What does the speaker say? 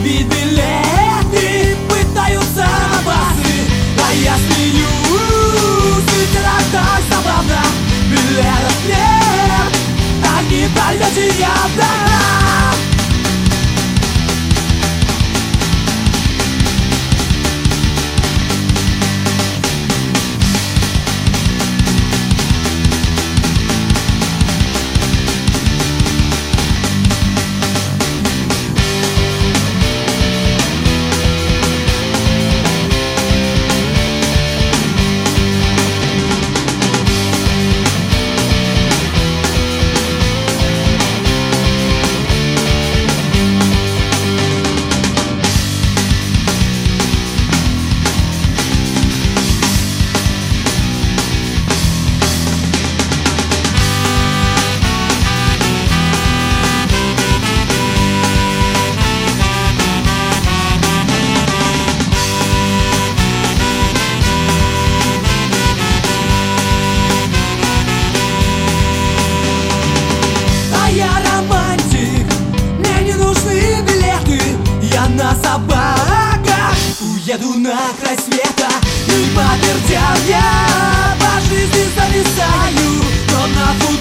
Ведь билеты пытаются на базы, а я смеюсь, ведь это так забавно. Билетов нет, а не долете явно. На собаках уеду на край света, и по вертям я по жизни зависаю, но на